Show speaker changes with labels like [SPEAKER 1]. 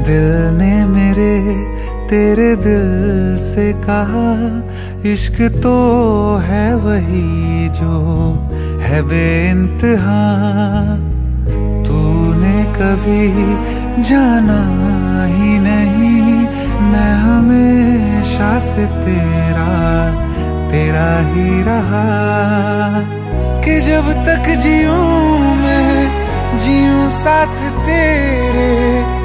[SPEAKER 1] दिल ने मेरे तेरे दिल से कहा, इश्क तो है वही जो है बेइंतहा। तूने कभी जाना ही नहीं, मैं हमेशा से तेरा तेरा ही रहा। कि जब तक जीऊं मैं जीऊं साथ तेरे,